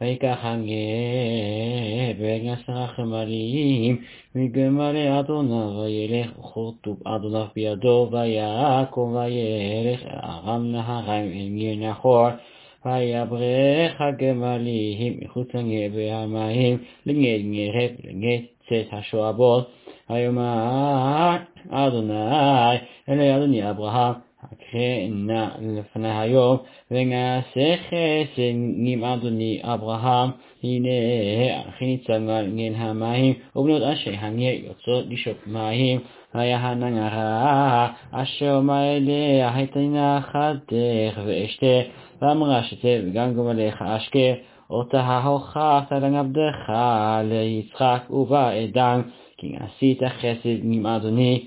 ויקח הגבר 10 חמלים מגמלי אדוניו וילך וכתוב אדוניו בידו ויקום וילך ארם נהריים אל גיר נחור ויברך הגמלים מחוץ לגבי המים לגד גרב לגד צאת השועבות ויאמר אדוני אלי אדוני אברהם הקרנה לפני היום ונעשה חסד עם אדוני אברהם הנה אחי ניצב מעל גן המים ובנות אשר הגר יוצאות לשאוב מים והיה הנערה אשר אמרה אליה היתה נחתך ואשתה ואמרה שתה וגם גמליך אשכה אותה הוכחת לעבדך ליצחק ובעדם כי עשית חסד עם אדוני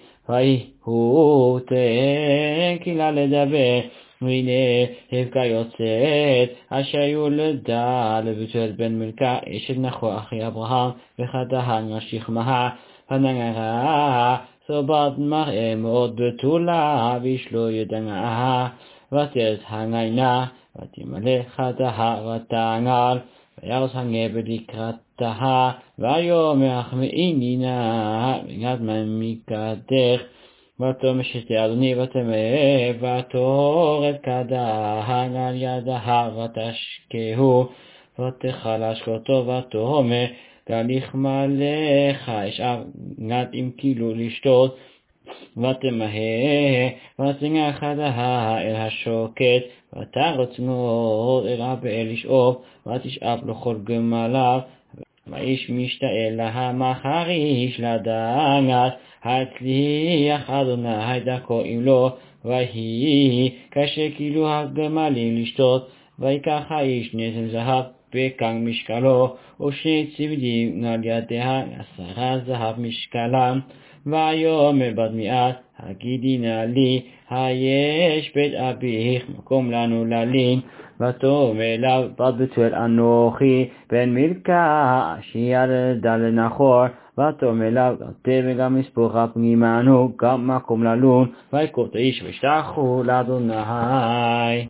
ויהי תן קהילה לדבר והנה רבקה יוצאת אשר יולדה לבתולת בן מלכה אשת נחור אחי אברהם וחדה נשכמה הנערה סובת מראה מאוד בתולה ואיש לא ידעה ותרץ הגיינה ותמלא חדה ותעגל וירוס הגבר לקראתה ויאמר החמאיני נא בגד מקדך ותאמר שתי אדוני ותמר ותורד כדה על ידה ותשקהו ותאכל אשכותו ותאמר גליך מלך אשאר גד עם כאילו לשתות ותמהר ותנגח חדה אל השוקת ותרוץ מאוד אל הבאר לשאוב ותשאב לו כל גמליו ואיש משתעל לה מחריש לדעת הצליח אדוני דרכו אם לא ויהי כאשר כאילו הגמלים לשתות ויקח האיש נזם זהב וכך משקלו ושני צבדים על ידיה 10 זהב משקלם ויאמר בת מעט הגידי נא לי היש בית אביך מקום לנו ללין ותאמר לה בת בתואל אנוכי בן מלכה שירדה לנחור ותאמר לה תה וגם מספורה פנימנו גם מקום ללון ויקום האיש ושתחו לאדוני